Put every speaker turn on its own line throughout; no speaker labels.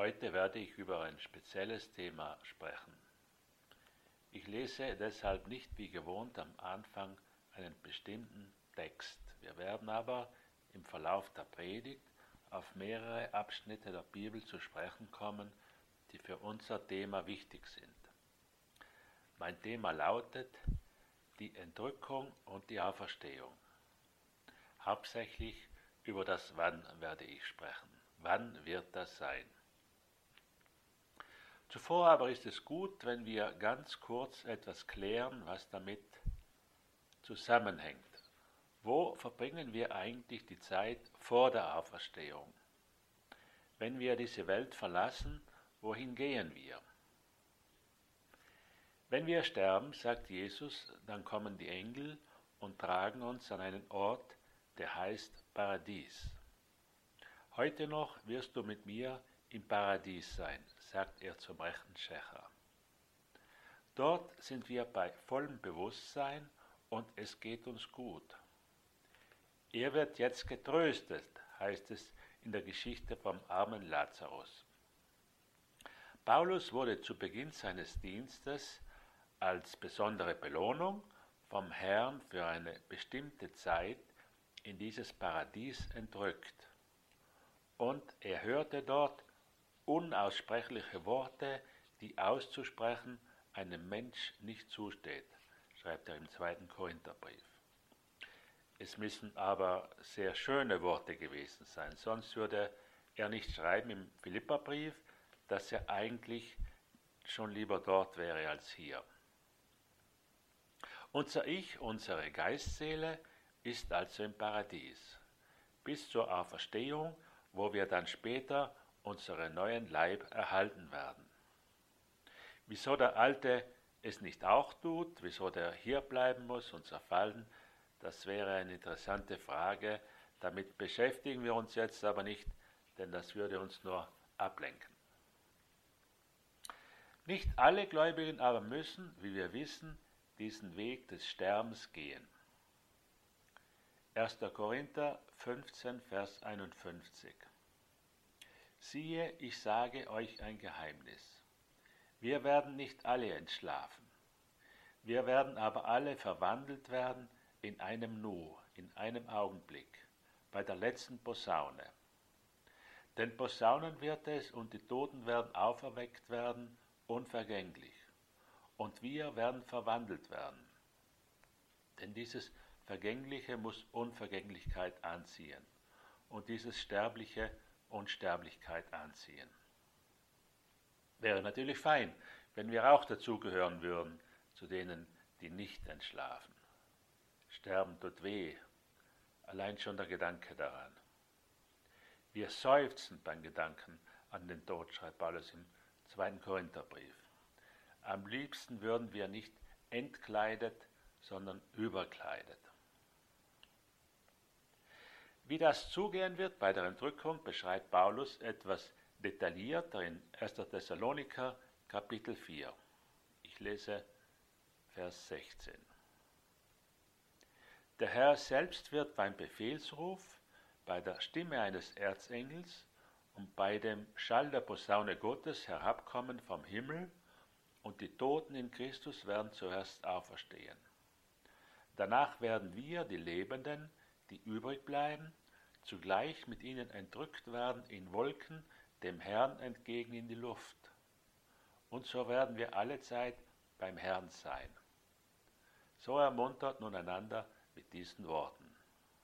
Heute werde ich über ein spezielles Thema sprechen. Ich lese deshalb nicht wie gewohnt am Anfang einen bestimmten Text. Wir werden aber im Verlauf der Predigt auf mehrere Abschnitte der Bibel zu sprechen kommen, die für unser Thema wichtig sind. Mein Thema lautet die Entrückung und die Auferstehung. Hauptsächlich über das Wann werde ich sprechen. Wann wird das sein? Zuvor aber ist es gut, wenn wir ganz kurz etwas klären, was damit zusammenhängt. Wo verbringen wir eigentlich die Zeit vor der Auferstehung? Wenn wir diese Welt verlassen, wohin gehen wir? Wenn wir sterben, sagt Jesus, dann kommen die Engel und tragen uns an einen Ort, der heißt Paradies. Heute noch wirst du mit mir im Paradies sein, sagt er zum rechten Schächer. Dort sind wir bei vollem Bewusstsein und es geht uns gut. Er wird jetzt getröstet, heißt es in der Geschichte vom armen Lazarus. Paulus wurde zu Beginn seines Dienstes als besondere Belohnung vom Herrn für eine bestimmte Zeit in dieses Paradies entrückt. Und er hörte dort unaussprechliche Worte, die auszusprechen einem Mensch nicht zusteht, schreibt er im 2. Korintherbrief. Es müssen aber sehr schöne Worte gewesen sein, sonst würde er nicht schreiben im Philipperbrief, dass er eigentlich schon lieber dort wäre als hier. Unser Ich, unsere Geistseele, ist also im Paradies, bis zur Auferstehung, wo wir dann später unseren neuen Leib erhalten werden. Wieso der Alte es nicht auch tut, wieso der hier bleiben muss und zerfallen, das wäre eine interessante Frage. Damit beschäftigen wir uns jetzt aber nicht, denn das würde uns nur ablenken. Nicht alle Gläubigen aber müssen, wie wir wissen, diesen Weg des Sterbens gehen. 1. Korinther 15, Vers 51. Siehe, ich sage euch ein Geheimnis. Wir werden nicht alle entschlafen. Wir werden aber alle verwandelt werden in einem Nu, in einem Augenblick, bei der letzten Posaune. Denn Posaunen wird es und die Toten werden auferweckt werden, unvergänglich. Und wir werden verwandelt werden. Denn dieses Vergängliche muss Unvergänglichkeit anziehen und dieses Sterbliche Unsterblichkeit anziehen. Wäre natürlich fein, wenn wir auch dazugehören würden, zu denen, die nicht entschlafen. Sterben tut weh, allein schon der Gedanke daran. Wir seufzen beim Gedanken an den Tod, schreibt Paulus im 2. Korintherbrief. Am liebsten würden wir nicht entkleidet, sondern überkleidet. Wie das zugehen wird bei der Entrückung, beschreibt Paulus etwas detaillierter in 1. Thessaloniker Kapitel 4. Ich lese Vers 16. Der Herr selbst wird beim Befehlsruf, bei der Stimme eines Erzengels und bei dem Schall der Posaune Gottes herabkommen vom Himmel, und die Toten in Christus werden zuerst auferstehen. Danach werden wir, die Lebenden, die übrig bleiben, zugleich mit ihnen entrückt werden in Wolken dem Herrn entgegen in die Luft. Und so werden wir allezeit beim Herrn sein. So ermuntert nun einander mit diesen Worten.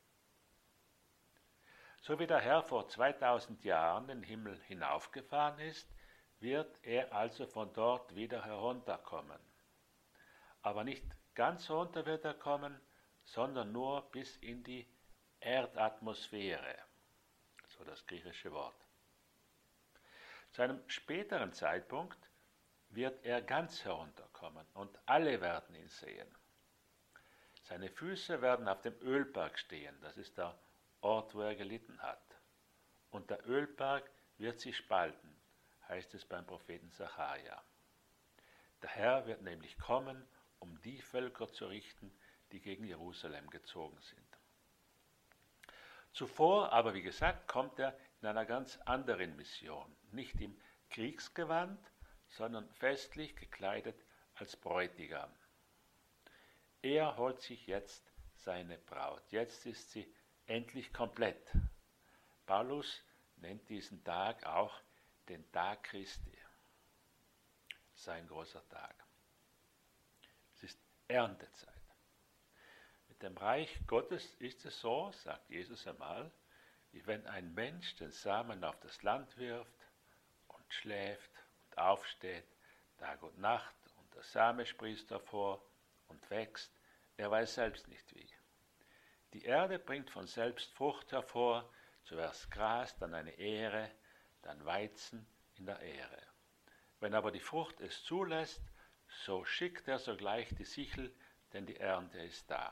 So wie der Herr vor 2000 Jahren den Himmel hinaufgefahren ist, wird er also von dort wieder herunterkommen. Aber nicht ganz runter wird er kommen, sondern nur bis in die Erdatmosphäre, so das griechische Wort. Zu einem späteren Zeitpunkt wird er ganz herunterkommen und alle werden ihn sehen. Seine Füße werden auf dem Ölberg stehen, das ist der Ort, wo er gelitten hat. Und der Ölberg wird sich spalten, heißt es beim Propheten Sacharja. Der Herr wird nämlich kommen, um die Völker zu richten, die gegen Jerusalem gezogen sind. Zuvor aber, wie gesagt, kommt er in einer ganz anderen Mission, nicht im Kriegsgewand, sondern festlich gekleidet als Bräutigam. Er holt sich jetzt seine Braut. Jetzt ist sie endlich komplett. Paulus nennt diesen Tag auch den Tag Christi. Sein großer Tag. Es ist Erntezeit. Mit dem Reich Gottes ist es so, sagt Jesus einmal, wie wenn ein Mensch den Samen auf das Land wirft und schläft und aufsteht, Tag und Nacht, und der Same sprießt hervor und wächst, er weiß selbst nicht wie. Die Erde bringt von selbst Frucht hervor, zuerst Gras, dann eine Ähre, dann Weizen in der Ähre. Wenn aber die Frucht es zulässt, so schickt er sogleich die Sichel, denn die Ernte ist da.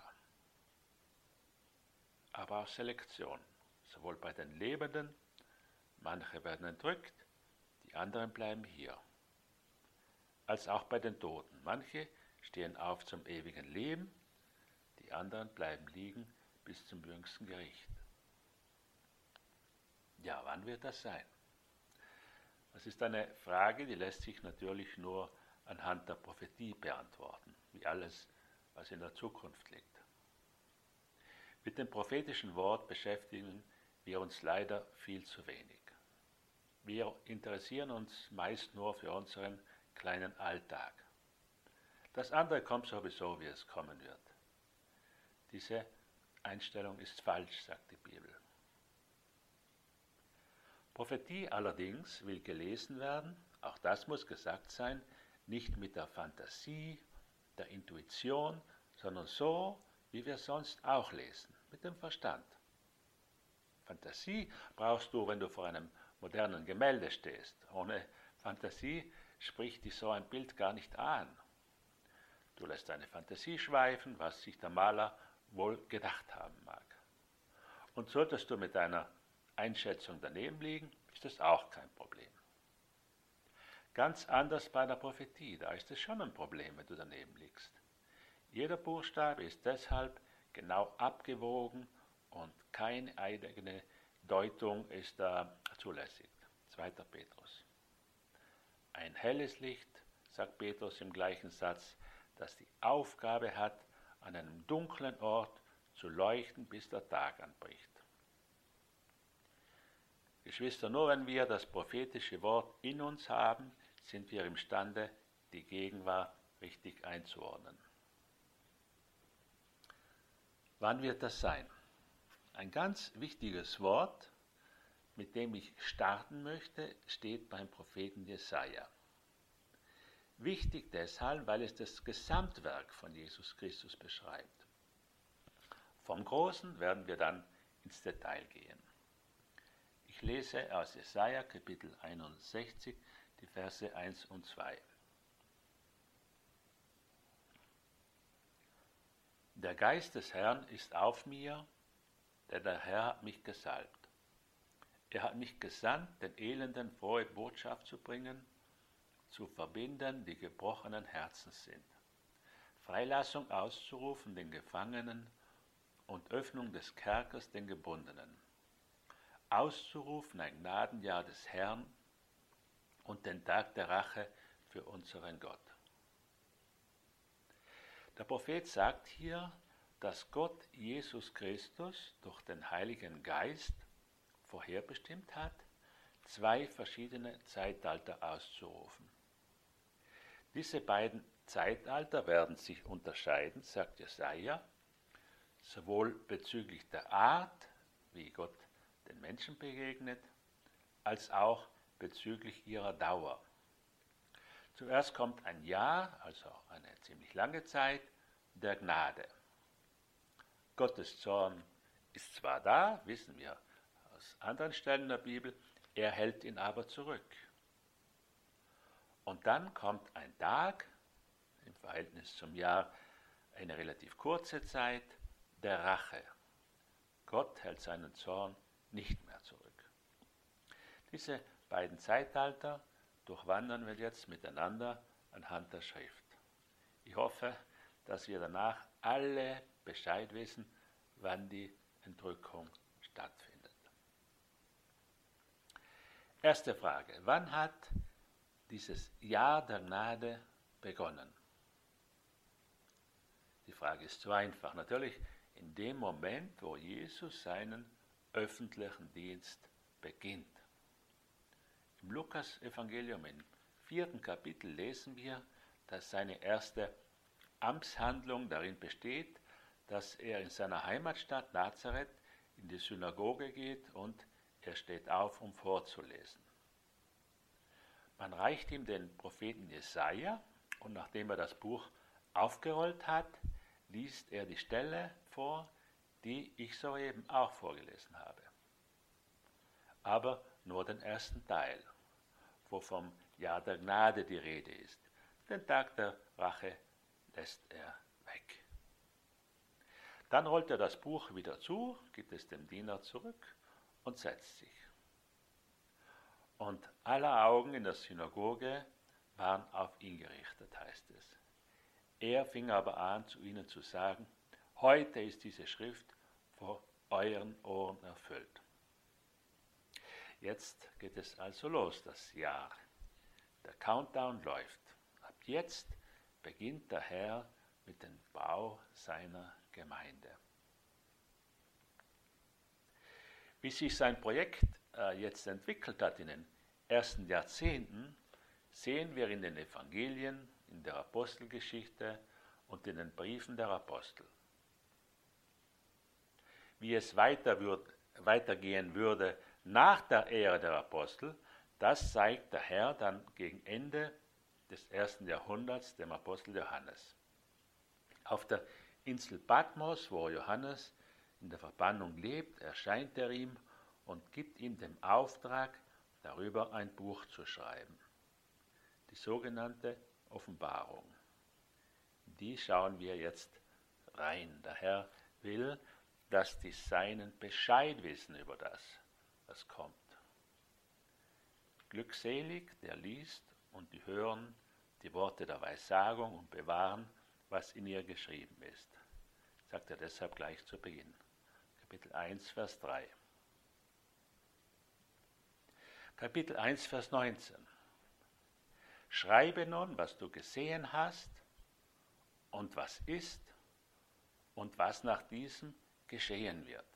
Aber auch Selektion, sowohl bei den Lebenden, manche werden entrückt, die anderen bleiben hier, als auch bei den Toten. Manche stehen auf zum ewigen Leben, die anderen bleiben liegen bis zum jüngsten Gericht. Ja, wann wird das sein? Das ist eine Frage, die lässt sich natürlich nur anhand der Prophetie beantworten, wie alles, was in der Zukunft liegt. Mit dem prophetischen Wort beschäftigen wir uns leider viel zu wenig. Wir interessieren uns meist nur für unseren kleinen Alltag. Das andere kommt sowieso, wie es kommen wird. Diese Einstellung ist falsch, sagt die Bibel. Prophetie allerdings will gelesen werden, auch das muss gesagt sein, nicht mit der Fantasie, der Intuition, sondern so, wie wir sonst auch lesen, mit dem Verstand. Fantasie brauchst du, wenn du vor einem modernen Gemälde stehst. Ohne Fantasie spricht dich so ein Bild gar nicht an. Du lässt deine Fantasie schweifen, was sich der Maler wohl gedacht haben mag. Und solltest du mit deiner Einschätzung daneben liegen, ist das auch kein Problem. Ganz anders bei der Prophetie, da ist es schon ein Problem, wenn du daneben liegst. Jeder Buchstabe ist deshalb genau abgewogen und keine eigene Deutung ist da zulässig. 2. Petrus. Ein helles Licht, sagt Petrus im gleichen Satz, das die Aufgabe hat, an einem dunklen Ort zu leuchten, bis der Tag anbricht. Geschwister, nur wenn wir das prophetische Wort in uns haben, sind wir imstande, die Gegenwart richtig einzuordnen. Wann wird das sein? Ein ganz wichtiges Wort, mit dem ich starten möchte, steht beim Propheten Jesaja. Wichtig deshalb, weil es das Gesamtwerk von Jesus Christus beschreibt. Vom Großen werden wir dann ins Detail gehen. Ich lese aus Jesaja Kapitel 61, die Verse 1 und 2. Der Geist des Herrn ist auf mir, denn der Herr hat mich gesalbt. Er hat mich gesandt, den Elenden frohe Botschaft zu bringen, zu verbinden, die gebrochenen Herzens sind, Freilassung auszurufen den Gefangenen und Öffnung des Kerkers den Gebundenen, auszurufen ein Gnadenjahr des Herrn und den Tag der Rache für unseren Gott. Der Prophet sagt hier, dass Gott Jesus Christus durch den Heiligen Geist vorherbestimmt hat, 2 verschiedene Zeitalter auszurufen. Diese beiden Zeitalter werden sich unterscheiden, sagt Jesaja, sowohl bezüglich der Art, wie Gott den Menschen begegnet, als auch bezüglich ihrer Dauer. Zuerst kommt ein Jahr, also eine ziemlich lange Zeit, der Gnade. Gottes Zorn ist zwar da, wissen wir aus anderen Stellen der Bibel, er hält ihn aber zurück. Und dann kommt ein Tag, im Verhältnis zum Jahr eine relativ kurze Zeit, der Rache. Gott hält seinen Zorn nicht mehr zurück. Diese beiden Zeitalter durchwandern wir jetzt miteinander anhand der Schrift. Ich hoffe, dass wir danach alle Bescheid wissen, wann die Entrückung stattfindet. Erste Frage, wann hat dieses Jahr der Gnade begonnen? Die Frage ist zu einfach. Natürlich in dem Moment, wo Jesus seinen öffentlichen Dienst beginnt. Im Lukas-Evangelium im 4. Kapitel lesen wir, dass seine erste Amtshandlung darin besteht, dass er in seiner Heimatstadt Nazareth in die Synagoge geht und er steht auf, um vorzulesen. Man reicht ihm den Propheten Jesaja und nachdem er das Buch aufgerollt hat, liest er die Stelle vor, die ich soeben auch vorgelesen habe. Aber nur den ersten Teil, wo vom Jahr der Gnade die Rede ist. Den Tag der Rache lässt er weg. Dann rollt er das Buch wieder zu, gibt es dem Diener zurück und setzt sich. Und aller Augen in der Synagoge waren auf ihn gerichtet, heißt es. Er fing aber an, zu ihnen zu sagen, heute ist diese Schrift vor euren Ohren erfüllt. Jetzt geht es also los, das Jahr. Der Countdown läuft. Ab jetzt beginnt der Herr mit dem Bau seiner Gemeinde. Wie sich sein Projekt jetzt entwickelt hat in den ersten Jahrzehnten, sehen wir in den Evangelien, in der Apostelgeschichte und in den Briefen der Apostel. Wie es weitergehen würde nach der Ära der Apostel, das zeigt der Herr dann gegen Ende des 1. Jahrhunderts dem Apostel Johannes. Auf der Insel Patmos, wo Johannes in der Verbannung lebt, erscheint er ihm und gibt ihm den Auftrag, darüber ein Buch zu schreiben. Die sogenannte Offenbarung. In die schauen wir jetzt rein. Der Herr will, dass die Seinen Bescheid wissen über das, was kommt. Glückselig, der liest und die hören die Worte der Weissagung und bewahren, was in ihr geschrieben ist. Sagt er deshalb gleich zu Beginn. Kapitel 1, Vers 3. Kapitel 1, Vers 19. Schreibe nun, was du gesehen hast und was ist und was nach diesem geschehen wird.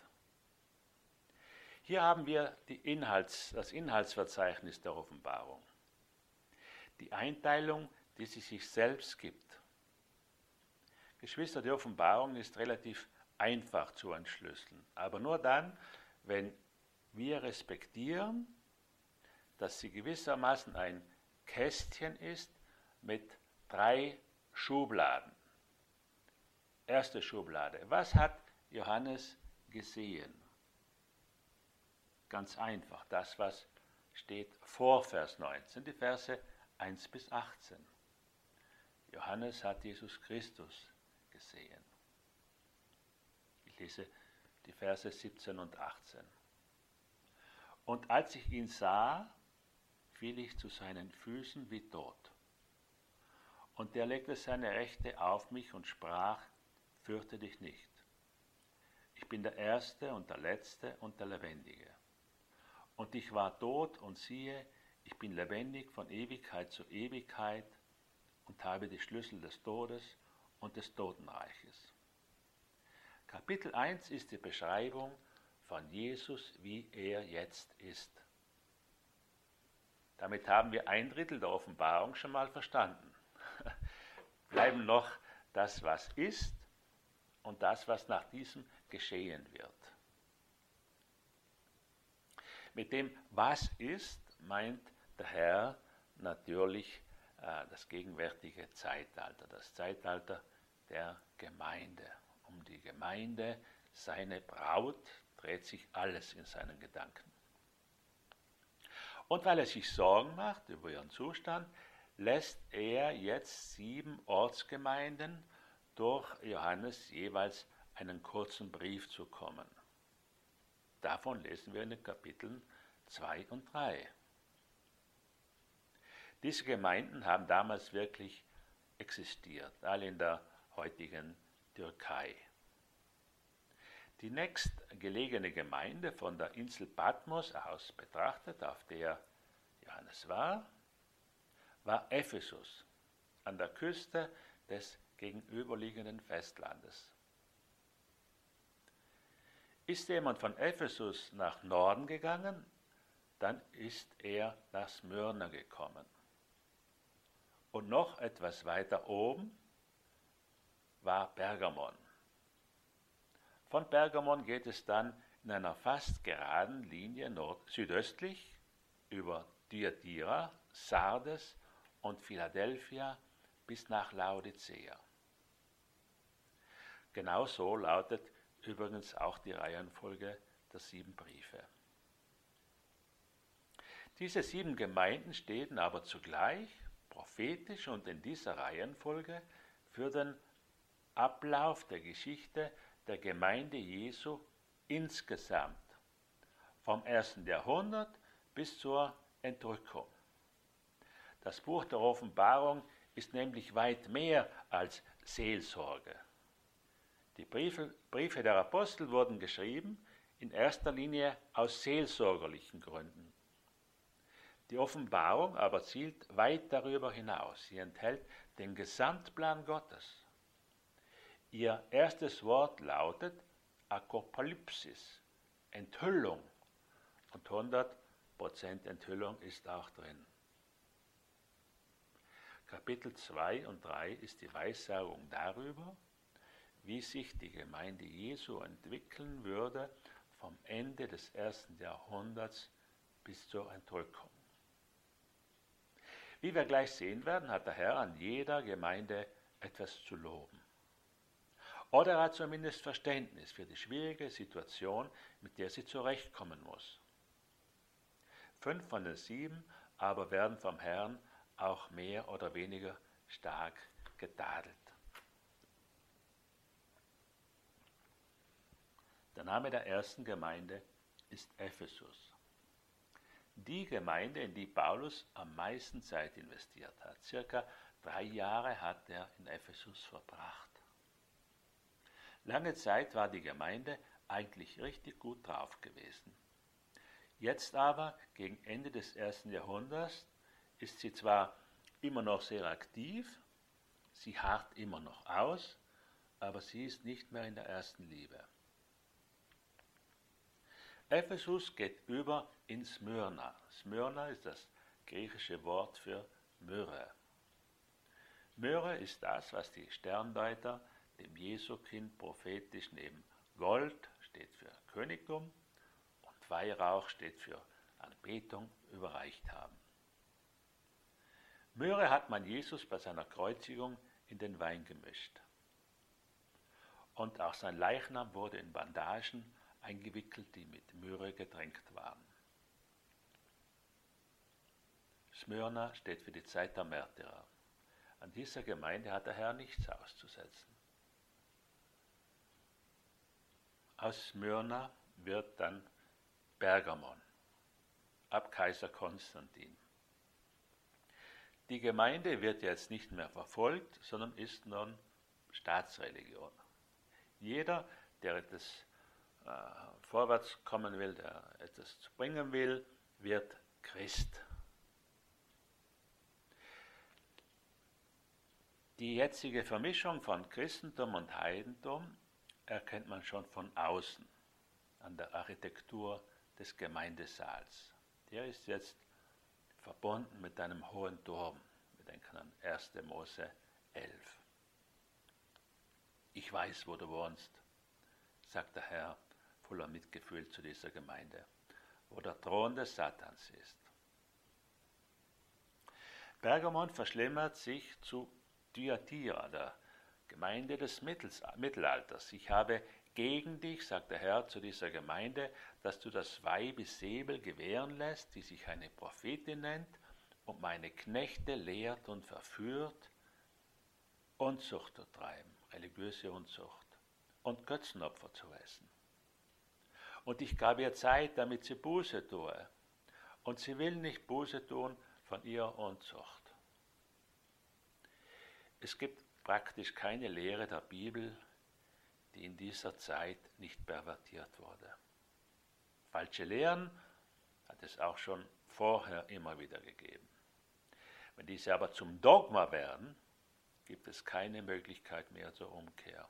Hier haben wir das Inhaltsverzeichnis der Offenbarung. Die Einteilung, die sie sich selbst gibt. Geschwister, die Offenbarung ist relativ einfach zu entschlüsseln, aber nur dann, wenn wir respektieren, dass sie gewissermaßen ein Kästchen ist mit 3 Schubladen. Erste Schublade. Was hat Johannes gesehen? Ganz einfach, das, was steht vor Vers 19, die Verse 1 bis 18. Johannes hat Jesus Christus gesehen. Ich lese die Verse 17 und 18. Und als ich ihn sah, fiel ich zu seinen Füßen wie tot. Und er legte seine Rechte auf mich und sprach, fürchte dich nicht. Ich bin der Erste und der Letzte und der Lebendige. Und ich war tot und siehe, ich bin lebendig von Ewigkeit zu Ewigkeit und habe die Schlüssel des Todes und des Totenreiches. Kapitel 1 ist die Beschreibung von Jesus, wie er jetzt ist. Damit haben wir 1/3 der Offenbarung schon mal verstanden. Bleiben noch das, was ist und das, was nach diesem geschehen wird. Mit dem, was ist, meint der Herr natürlich das gegenwärtige Zeitalter, das Zeitalter der Gemeinde. Um die Gemeinde, seine Braut, dreht sich alles in seinen Gedanken. Und weil er sich Sorgen macht über ihren Zustand, lässt er jetzt 7 Ortsgemeinden durch Johannes jeweils einen kurzen Brief zukommen. Davon lesen wir in den Kapiteln 2 und 3. Diese Gemeinden haben damals wirklich existiert, alle in der heutigen Türkei. Die nächstgelegene Gemeinde von der Insel Patmos aus betrachtet, auf der Johannes war Ephesus an der Küste des gegenüberliegenden Festlandes. Ist jemand von Ephesus nach Norden gegangen, dann ist er nach Smyrna gekommen. Und noch etwas weiter oben war Pergamon. Von Pergamon geht es dann in einer fast geraden Linie südöstlich über Thyatira, Sardes und Philadelphia bis nach Laodicea. Genau so lautet übrigens auch die Reihenfolge der 7 Briefe. Diese 7 Gemeinden stehen aber zugleich prophetisch und in dieser Reihenfolge für den Ablauf der Geschichte der Gemeinde Jesu insgesamt, vom 1. Jahrhundert bis zur Entrückung. Das Buch der Offenbarung ist nämlich weit mehr als Seelsorge. Die Briefe der Apostel wurden geschrieben, in erster Linie aus seelsorgerlichen Gründen. Die Offenbarung aber zielt weit darüber hinaus. Sie enthält den Gesamtplan Gottes. Ihr erstes Wort lautet Apokalypsis, Enthüllung. Und 100% Enthüllung ist auch drin. Kapitel 2 und 3 ist die Weissagung darüber, wie sich die Gemeinde Jesu entwickeln würde vom Ende des 1. Jahrhunderts bis zur Entrückung. Wie wir gleich sehen werden, hat der Herr an jeder Gemeinde etwas zu loben. Oder er hat zumindest Verständnis für die schwierige Situation, mit der sie zurechtkommen muss. 5 von den 7 aber werden vom Herrn auch mehr oder weniger stark getadelt. Der Name der ersten Gemeinde ist Ephesus. Die Gemeinde, in die Paulus am meisten Zeit investiert hat. Circa 3 Jahre hat er in Ephesus verbracht. Lange Zeit war die Gemeinde eigentlich richtig gut drauf gewesen. Jetzt aber, gegen Ende des 1. Jahrhunderts, ist sie zwar immer noch sehr aktiv, sie harrt immer noch aus, aber sie ist nicht mehr in der ersten Liebe. Ephesus geht über in Smyrna. Smyrna ist das griechische Wort für Myrrhe. Myrrhe ist das, was die Sterndeuter dem Jesukind prophetisch neben Gold steht für Königtum und Weihrauch steht für Anbetung überreicht haben. Myrrhe hat man Jesus bei seiner Kreuzigung in den Wein gemischt. Und auch sein Leichnam wurde in Bandagen eingewickelt, die mit Myrrhe getränkt waren. Smyrna steht für die Zeit der Märtyrer. An dieser Gemeinde hat der Herr nichts auszusetzen. Aus Smyrna wird dann Pergamon, ab Kaiser Konstantin. Die Gemeinde wird jetzt nicht mehr verfolgt, sondern ist nun Staatsreligion. Jeder, der etwas vorwärts kommen will, der etwas bringen will, wird Christ. Die jetzige Vermischung von Christentum und Heidentum erkennt man schon von außen an der Architektur des Gemeindesaals. Der ist jetzt verbunden mit einem hohen Turm. Wir denken an 1. Mose 11. Ich weiß, wo du wohnst, sagt der Herr voller Mitgefühl zu dieser Gemeinde, wo der Thron des Satans ist. Pergamon verschlimmert sich zu Thyatira, der Gemeinde des Mittelalters. Ich habe gegen dich, sagt der Herr zu dieser Gemeinde, dass du das Weib Isabel gewähren lässt, die sich eine Prophetin nennt und meine Knechte lehrt und verführt, Unzucht zu treiben, religiöse Unzucht und Götzenopfer zu essen. Und ich gab ihr Zeit, damit sie Buße tue. Und sie will nicht Buße tun von ihrer Unzucht. Es gibt praktisch keine Lehre der Bibel, die in dieser Zeit nicht pervertiert wurde. Falsche Lehren hat es auch schon vorher immer wieder gegeben. Wenn diese aber zum Dogma werden, gibt es keine Möglichkeit mehr zur Umkehr.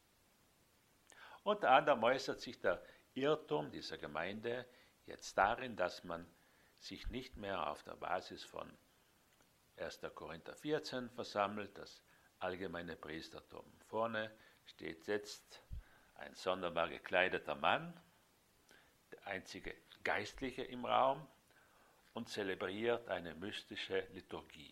Unter anderem äußert sich der Irrtum dieser Gemeinde jetzt darin, dass man sich nicht mehr auf der Basis von 1. Korinther 14 versammelt, das allgemeine Priestertum. Vorne steht jetzt ein sonderbar gekleideter Mann, der einzige Geistliche im Raum, und zelebriert eine mystische Liturgie.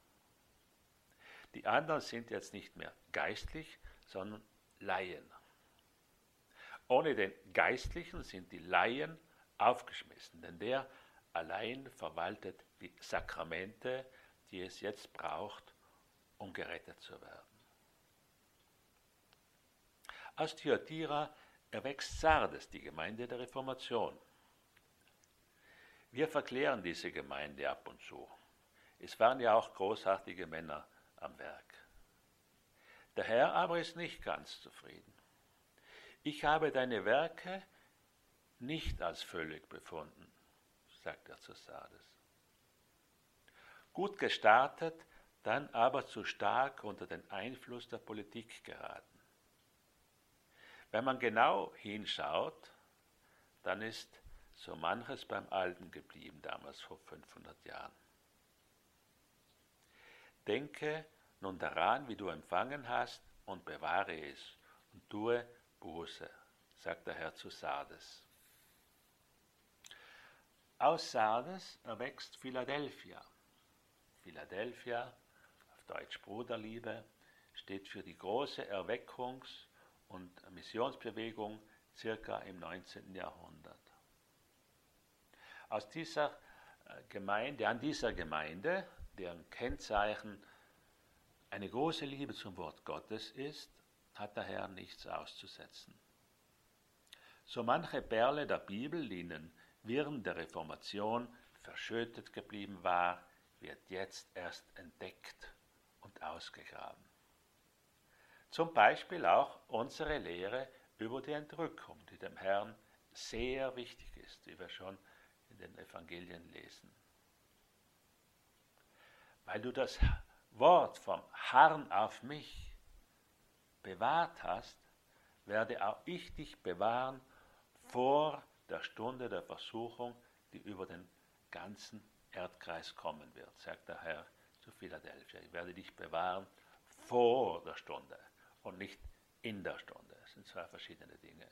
Die anderen sind jetzt nicht mehr geistlich, sondern Laien. Ohne den Geistlichen sind die Laien aufgeschmissen, denn der allein verwaltet die Sakramente, die es jetzt braucht, um gerettet zu werden. Aus Thyatira erwächst Sardes, die Gemeinde der Reformation. Wir verklären diese Gemeinde ab und zu. Es waren ja auch großartige Männer am Werk. Der Herr aber ist nicht ganz zufrieden. Ich habe deine Werke nicht als völlig befunden, sagt er zu Sardes. Gut gestartet, dann aber zu stark unter den Einfluss der Politik geraten. Wenn man genau hinschaut, dann ist so manches beim Alten geblieben, damals vor 500 Jahren. Denke nun daran, wie du empfangen hast, und bewahre es und tue Buße, sagt der Herr zu Sardes. Aus Sardes erwächst Philadelphia. Philadelphia, auf Deutsch Bruderliebe, steht für die große Erweckungs- und Missionsbewegung circa im 19. Jahrhundert. An dieser Gemeinde, deren Kennzeichen eine große Liebe zum Wort Gottes ist, hat der Herr nichts auszusetzen. So manche Perle der Bibel, die in den Wirren der Reformation verschüttet geblieben war, wird jetzt erst entdeckt und ausgegraben. Zum Beispiel auch unsere Lehre über die Entrückung, die dem Herrn sehr wichtig ist, wie wir schon in den Evangelien lesen. Weil du das Wort vom Harren auf mich bewahrt hast, werde auch ich dich bewahren vor der Stunde der Versuchung, die über den ganzen Erdkreis kommen wird, sagt der Herr zu Philadelphia. Ich werde dich bewahren vor der Stunde und nicht in der Stunde. Das sind zwei verschiedene Dinge.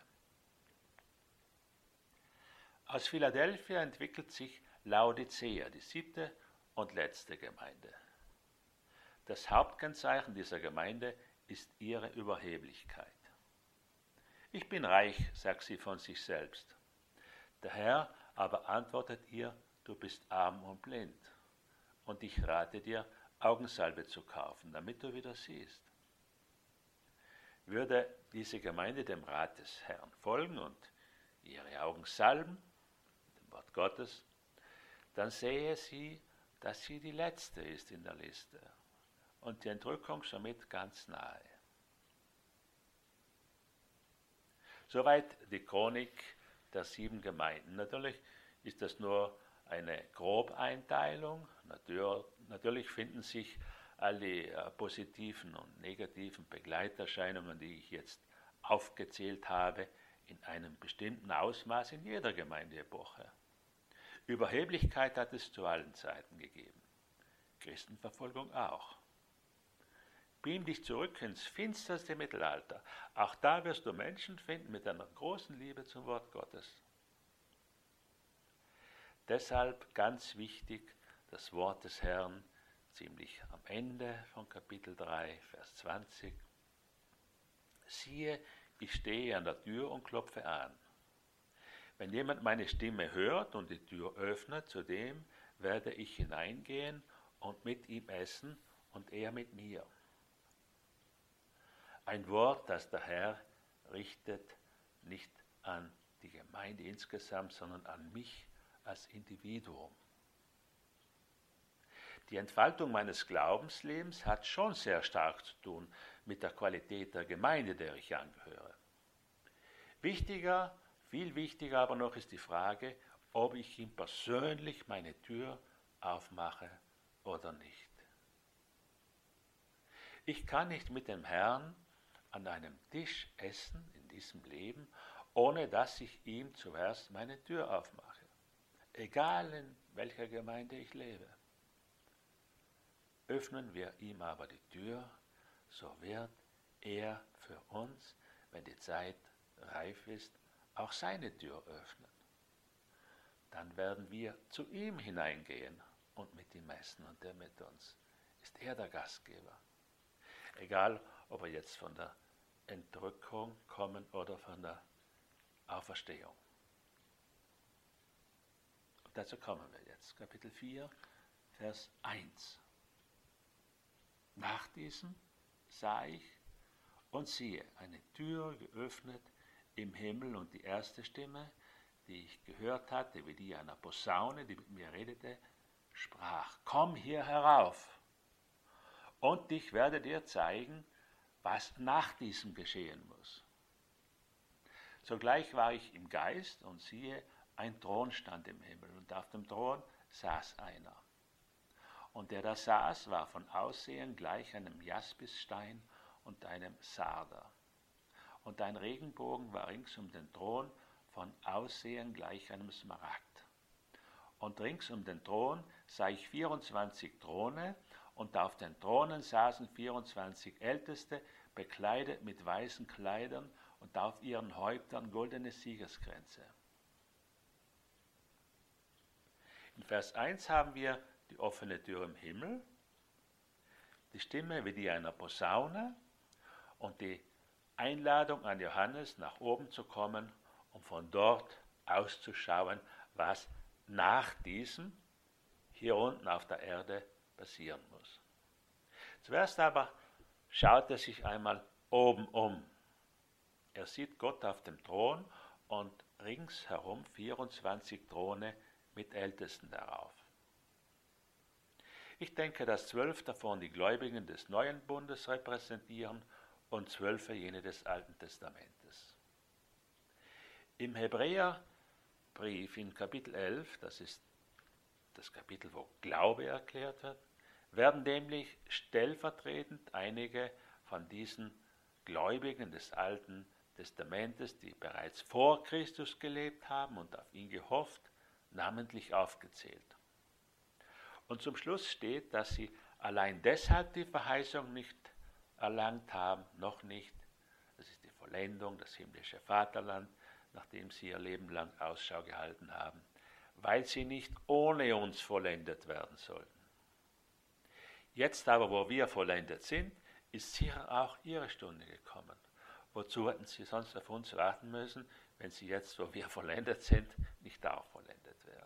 Aus Philadelphia entwickelt sich Laodicea, die 7. und letzte Gemeinde. Das Hauptkennzeichen dieser Gemeinde ist ihre Überheblichkeit. Ich bin reich, sagt sie von sich selbst. Der Herr aber antwortet ihr, du bist arm und blind, und ich rate dir, Augensalbe zu kaufen, damit du wieder siehst. Würde diese Gemeinde dem Rat des Herrn folgen und ihre Augen salben, dem Wort Gottes, dann sähe sie, dass sie die letzte ist in der Liste und die Entrückung somit ganz nahe. Soweit die Chronik der 7 Gemeinden. Natürlich ist das nur eine Grobeinteilung. Natürlich finden sich all die positiven und negativen Begleiterscheinungen, die ich jetzt aufgezählt habe, in einem bestimmten Ausmaß in jeder Gemeindeepoche. Überheblichkeit hat es zu allen Zeiten gegeben. Christenverfolgung auch. Beam dich zurück ins finsterste Mittelalter. Auch da wirst du Menschen finden mit einer großen Liebe zum Wort Gottes. Deshalb ganz wichtig das Wort des Herrn, ziemlich am Ende von Kapitel 3, Vers 20. Siehe, ich stehe an der Tür und klopfe an. Wenn jemand meine Stimme hört und die Tür öffnet, zu dem werde ich hineingehen und mit ihm essen und er mit mir. Ein Wort, das der Herr richtet, nicht an die Gemeinde insgesamt, sondern an mich als Individuum. Die Entfaltung meines Glaubenslebens hat schon sehr stark zu tun mit der Qualität der Gemeinde, der ich angehöre. Viel wichtiger aber noch ist die Frage, ob ich ihm persönlich meine Tür aufmache oder nicht. Ich kann nicht mit dem Herrn an einem Tisch essen in diesem Leben, ohne dass ich ihm zuerst meine Tür aufmache, egal in welcher Gemeinde ich lebe. Öffnen wir ihm aber die Tür, so wird er für uns, wenn die Zeit reif ist, auch seine Tür öffnen. Dann werden wir zu ihm hineingehen und mit ihm essen und er mit uns. Ist er der Gastgeber. Egal, ob er jetzt von der Entrückung kommen oder von der Auferstehung. Und dazu kommen wir jetzt. Kapitel 4, Vers 1. Nach diesem sah ich und siehe, eine Tür geöffnet im Himmel und die erste Stimme, die ich gehört hatte, wie die einer Posaune, die mit mir redete, sprach: Komm hier herauf, und ich werde dir zeigen, was nach diesem geschehen muss. Sogleich war ich im Geist und siehe, ein Thron stand im Himmel und auf dem Thron saß einer. Und der da saß, war von Aussehen gleich einem Jaspisstein und einem Sarder. Und ein Regenbogen war rings um den Thron von Aussehen gleich einem Smaragd. Und rings um den Thron sah ich 24 Throne, und auf den Thronen saßen 24 Älteste, bekleidet mit weißen Kleidern und auf ihren Häuptern goldene Siegeskränze. In Vers 1 haben wir die offene Tür im Himmel, die Stimme wie die einer Posaune und die Einladung an Johannes, nach oben zu kommen, um von dort auszuschauen, was nach diesem hier unten auf der Erde passieren muss. Zuerst aber schaut er sich einmal oben um. Er sieht Gott auf dem Thron und ringsherum 24 Throne mit Ältesten darauf. Ich denke, dass 12 davon die Gläubigen des Neuen Bundes repräsentieren und 12 jene des Alten Testamentes. Im Hebräerbrief in Kapitel 11, das ist das Kapitel, wo Glaube erklärt wird, werden nämlich stellvertretend einige von diesen Gläubigen des Alten Testamentes, die bereits vor Christus gelebt haben und auf ihn gehofft, namentlich aufgezählt. Und zum Schluss steht, dass sie allein deshalb die Verheißung nicht erlangt haben, noch nicht, das ist die Vollendung, das himmlische Vaterland, nach dem sie ihr Leben lang Ausschau gehalten haben, weil sie nicht ohne uns vollendet werden sollten. Jetzt aber, wo wir vollendet sind, ist sicher auch ihre Stunde gekommen. Wozu hätten sie sonst auf uns warten müssen, wenn sie jetzt, wo wir vollendet sind, nicht auch vollendet werden?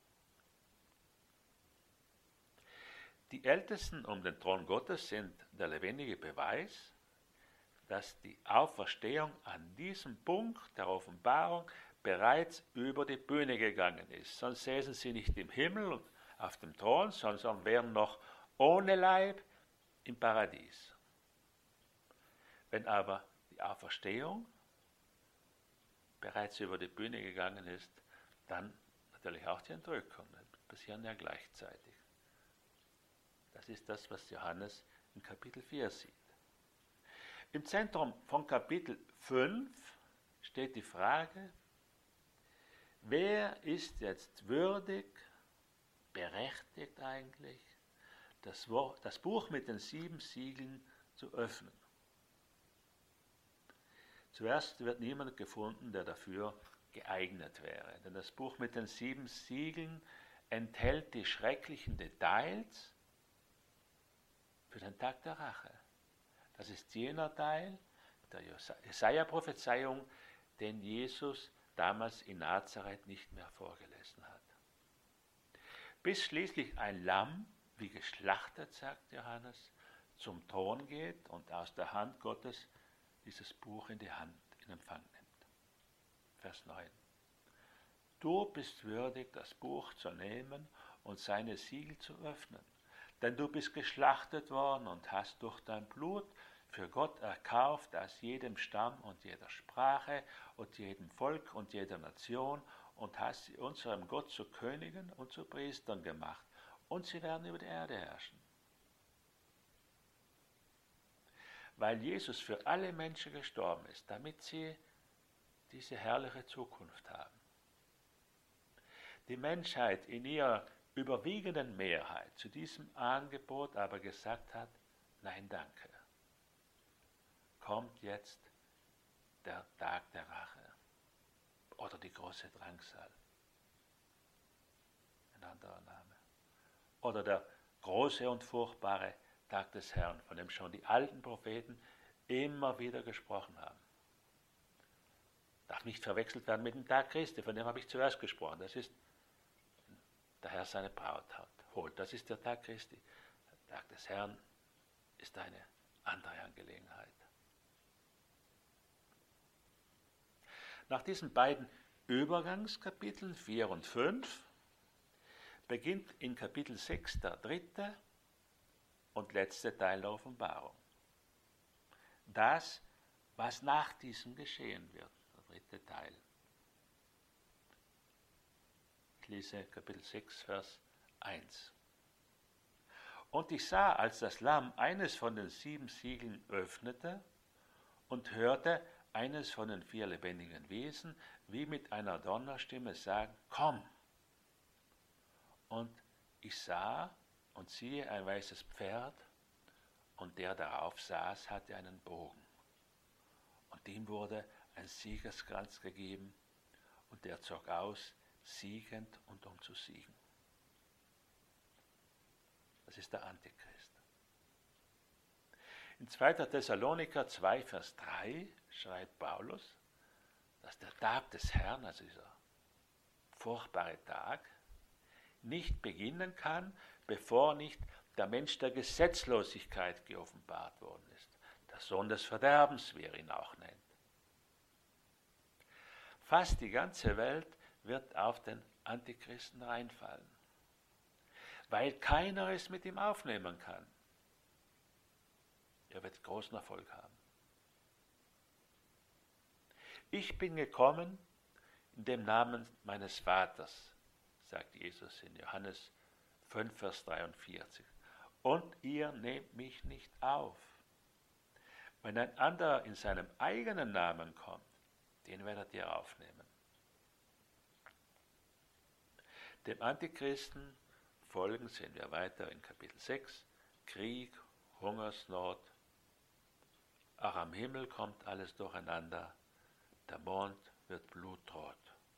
Die Ältesten um den Thron Gottes sind der lebendige Beweis, dass die Auferstehung an diesem Punkt der Offenbarung bereits über die Bühne gegangen ist. Sonst säßen sie nicht im Himmel und auf dem Thron, sondern wären noch ohne Leib im Paradies. Wenn aber die Auferstehung bereits über die Bühne gegangen ist, dann natürlich auch die Entrückung. Das passieren ja gleichzeitig. Das ist das, was Johannes in Kapitel 4 sieht. Im Zentrum von Kapitel 5 steht die Frage, wer ist jetzt würdig, berechtigt eigentlich, das Buch mit den 7 Siegeln zu öffnen. Zuerst wird niemand gefunden, der dafür geeignet wäre, denn das Buch mit den 7 Siegeln enthält die schrecklichen Details für den Tag der Rache. Das ist jener Teil der Jesaja-Prophezeiung, den Jesus damals in Nazareth nicht mehr vorgelesen hat. Bis schließlich ein Lamm, wie geschlachtet, sagt Johannes, zum Thron geht und aus der Hand Gottes dieses Buch in Empfang nimmt. Vers 9. Du bist würdig, das Buch zu nehmen und seine Siegel zu öffnen, denn du bist geschlachtet worden und hast durch dein Blut für Gott erkauft aus jedem Stamm und jeder Sprache und jedem Volk und jeder Nation und hast sie unserem Gott zu Königen und zu Priestern gemacht, und sie werden über die Erde herrschen. Weil Jesus für alle Menschen gestorben ist, damit sie diese herrliche Zukunft haben. Die Menschheit in ihrer überwiegenden Mehrheit zu diesem Angebot aber gesagt hat, nein, danke. Kommt jetzt der Tag der Rache oder die große Drangsal, ein anderer Name, oder der große und furchtbare Tag des Herrn, von dem schon die alten Propheten immer wieder gesprochen haben. Darf nicht verwechselt werden mit dem Tag Christi, von dem habe ich zuerst gesprochen. Das ist, der Herr seine Braut holt. Das ist der Tag Christi. Der Tag des Herrn ist eine andere Angelegenheit. Nach diesen beiden Übergangskapiteln 4 und 5 beginnt in Kapitel 6 der dritte und letzte Teil der Offenbarung. Das, was nach diesem geschehen wird, der dritte Teil. Ich lese Kapitel 6, Vers 1. Und ich sah, als das Lamm eines von den 7 Siegeln öffnete und hörte eines von den 4 lebendigen Wesen, wie mit einer Donnerstimme sagen, komm! Und ich sah und siehe ein weißes Pferd, und der darauf saß, hatte einen Bogen. Und ihm wurde ein Siegeskranz gegeben, und der zog aus, siegend und um zu siegen. Das ist der Antichrist. In 2. Thessaloniker 2, Vers 3 schreibt Paulus, dass der Tag des Herrn, also dieser furchtbare Tag, nicht beginnen kann, bevor nicht der Mensch der Gesetzlosigkeit geoffenbart worden ist. Der Sohn des Verderbens, wie er ihn auch nennt. Fast die ganze Welt wird auf den Antichristen reinfallen, weil keiner es mit ihm aufnehmen kann. Er wird großen Erfolg haben. Ich bin gekommen in dem Namen meines Vaters, sagt Jesus in Johannes 5, Vers 43. Und ihr nehmt mich nicht auf. Wenn ein anderer in seinem eigenen Namen kommt, den werdet ihr aufnehmen. Dem Antichristen folgen, sehen wir weiter in Kapitel 6, Krieg, Hungersnot. Auch am Himmel kommt alles durcheinander. Der Mond wird blutrot.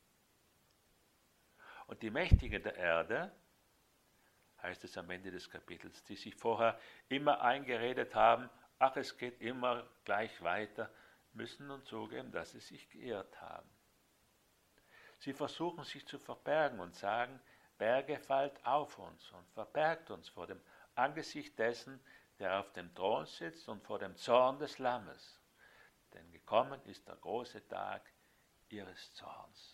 Und die Mächtigen der Erde, heißt es am Ende des Kapitels, die sich vorher immer eingeredet haben, ach, es geht immer gleich weiter, müssen nun zugeben, dass sie sich geirrt haben. Sie versuchen sich zu verbergen und sagen, Berge, fallt auf uns und verbergt uns vor dem Angesicht dessen, der auf dem Thron sitzt und vor dem Zorn des Lammes. Denn gekommen ist der große Tag ihres Zorns.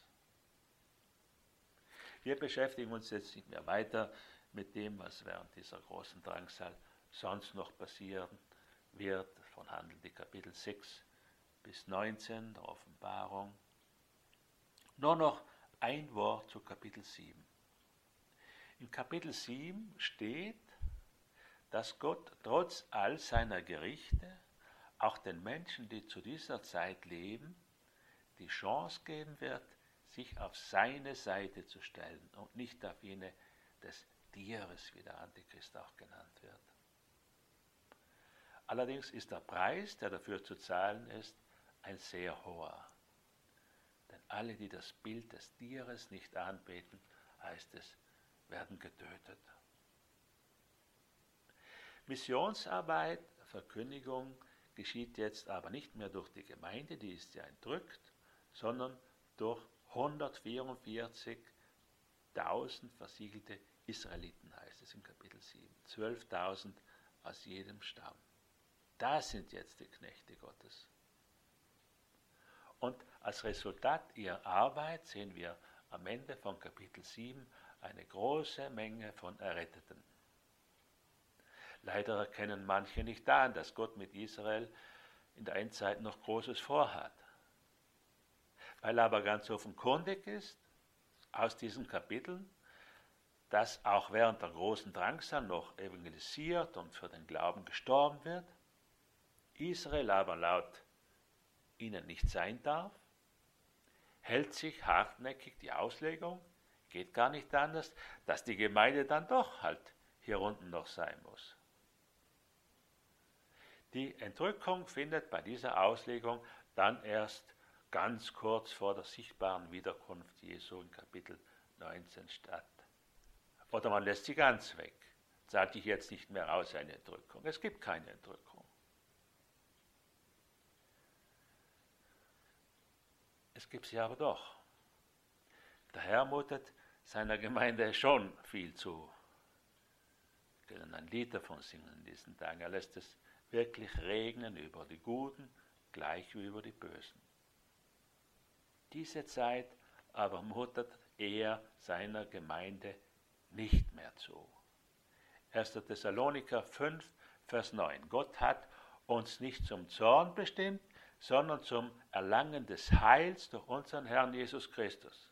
Wir beschäftigen uns jetzt nicht mehr weiter mit dem, was während dieser großen Drangsal sonst noch passieren wird. Davon handeln die Kapitel 6 bis 19 der Offenbarung. Nur noch ein Wort zu Kapitel 7. In Kapitel 7 steht, dass Gott trotz all seiner Gerichte auch den Menschen, die zu dieser Zeit leben, die Chance geben wird, sich auf seine Seite zu stellen und nicht auf jene des Tieres, wie der Antichrist auch genannt wird. Allerdings ist der Preis, der dafür zu zahlen ist, ein sehr hoher. Denn alle, die das Bild des Tieres nicht anbeten, heißt es, werden getötet. Missionsarbeit, Verkündigung geschieht jetzt aber nicht mehr durch die Gemeinde, die ist ja entrückt, sondern durch 144.000 versiegelte Israeliten, heißt es im Kapitel 7. 12.000 aus jedem Stamm. Das sind jetzt die Knechte Gottes. Und als Resultat ihrer Arbeit sehen wir am Ende von Kapitel 7 eine große Menge von Erretteten. Leider erkennen manche nicht an, dass Gott mit Israel in der Endzeit noch Großes vorhat. Weil er aber ganz offenkundig ist, aus diesen Kapiteln, dass auch während der großen Drangsal noch evangelisiert und für den Glauben gestorben wird, Israel aber laut ihnen nicht sein darf, hält sich hartnäckig die Auslegung, geht gar nicht anders, dass die Gemeinde dann doch halt hier unten noch sein muss. Die Entrückung findet bei dieser Auslegung dann erst ganz kurz vor der sichtbaren Wiederkunft Jesu in Kapitel 19 statt. Oder man lässt sie ganz weg. Sage ich jetzt nicht mehr aus, eine Entrückung. Es gibt keine Entrückung. Es gibt sie aber doch. Der Herr mutet seiner Gemeinde schon viel zu. Wir können ein Lied davon singen in diesen Tagen. Er lässt es wirklich regnen über die Guten, gleich wie über die Bösen. Diese Zeit aber mutet er seiner Gemeinde nicht mehr zu. 1. Thessaloniker 5, Vers 9. Gott hat uns nicht zum Zorn bestimmt, sondern zum Erlangen des Heils durch unseren Herrn Jesus Christus.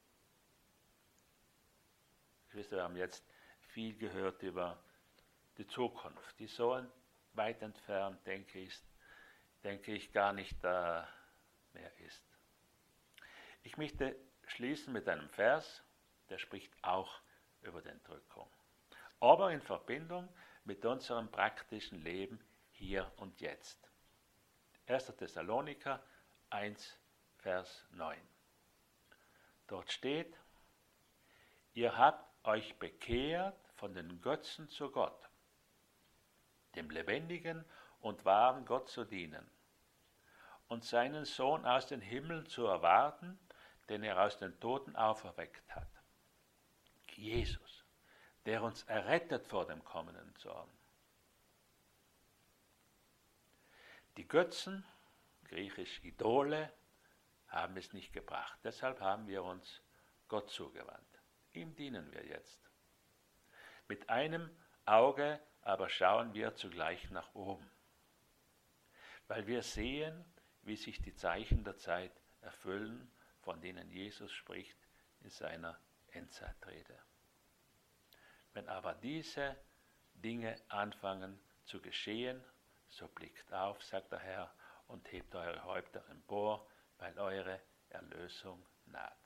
Wir haben jetzt viel gehört über die Zukunft, die so weit entfernt, denke ich, gar nicht mehr ist. Ich möchte schließen mit einem Vers, der spricht auch über die Entrückung, aber in Verbindung mit unserem praktischen Leben hier und jetzt. 1. Thessaloniker 1, Vers 9. Dort steht: Ihr habt euch bekehrt von den Götzen zu Gott, dem lebendigen und wahren Gott zu dienen und seinen Sohn aus den Himmeln zu erwarten, den er aus den Toten auferweckt hat. Jesus, der uns errettet vor dem kommenden Zorn. Die Götzen, griechisch Idole, haben es nicht gebracht. Deshalb haben wir uns Gott zugewandt. Ihm dienen wir jetzt. Mit einem Auge aber schauen wir zugleich nach oben, weil wir sehen, wie sich die Zeichen der Zeit erfüllen, von denen Jesus spricht in seiner Endzeitrede. Wenn aber diese Dinge anfangen zu geschehen, so blickt auf, sagt der Herr, und hebt eure Häupter empor, weil eure Erlösung naht.